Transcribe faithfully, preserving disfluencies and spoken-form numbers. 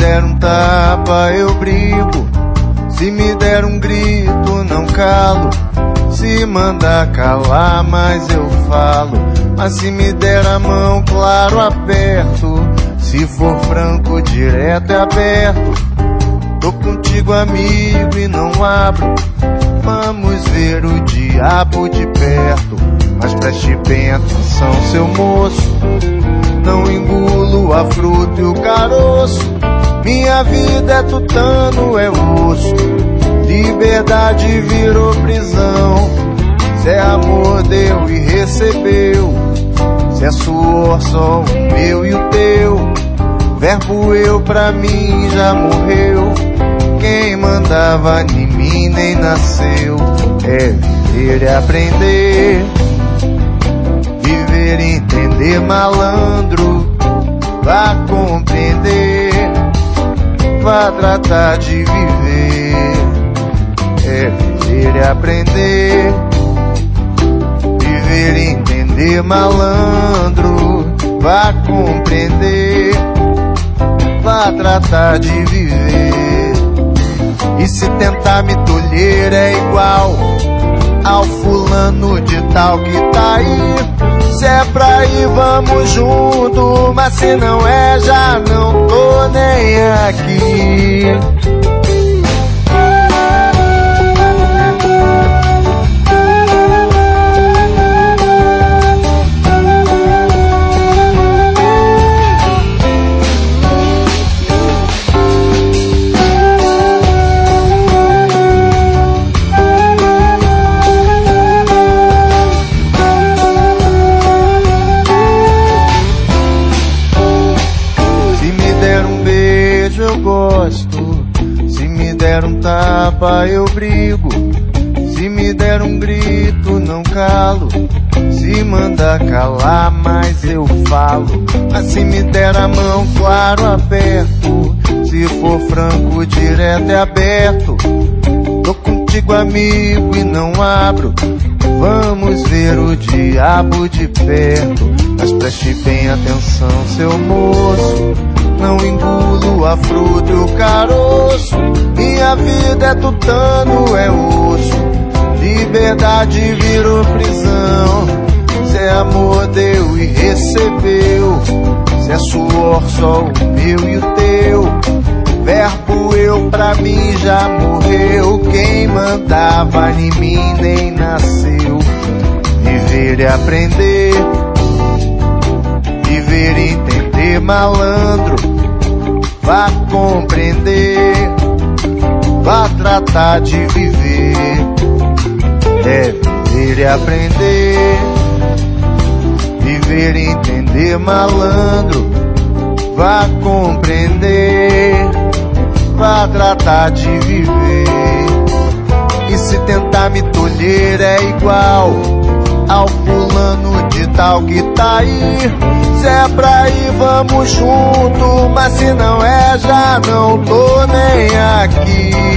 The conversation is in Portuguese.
der um tapa eu brigo, se me der um grito não calo, se mandar calar mais eu falo, mas se me der a mão claro aperto, se for franco direto é aberto. Tô contigo amigo e não abro, vamos ver o diabo de perto, mas preste bem atenção seu moço, não engulo a fruta e o caroço, minha vida é tutano, é osso, liberdade virou prisão, se é amor deu e recebeu, se é suor só o meu e o teu, verbo eu pra mim já morreu, quem mandava em mim nem nasceu, é viver e aprender, viver e entender malandro, vá compreender, vá tratar de viver, é viver e aprender, viver e entender malandro, vá compreender, vá tratar de viver. E se tentar me tolher é igual ao fulano de tal que tá aí, se é pra ir vamos junto, mas se não é já não tô nem aqui. Eu gosto, se me der um tapa eu brigo, se me der um grito não calo, se mandar calar mais eu falo, mas se me der a mão claro aperto, se for franco direto é aberto, tô contigo amigo e não abro, vamos ver o diabo de perto, mas preste bem atenção seu moço, não engulo a fruta e o caroço, minha vida é tutano, é osso, liberdade virou prisão, se é amor deu e recebeu, se é suor só o meu e o teu, verbo eu pra mim já morreu, quem mandava em mim nem nasceu, viver e aprender, viver e entender malandro, vá compreender, vá tratar de viver, é viver e aprender, viver e entender malandro, vá compreender, vá tratar de viver. E se tentar me tolher é igual ao fulano de tal que tá aí, se é pra ir vamos junto, mas se não é já não tô nem aqui.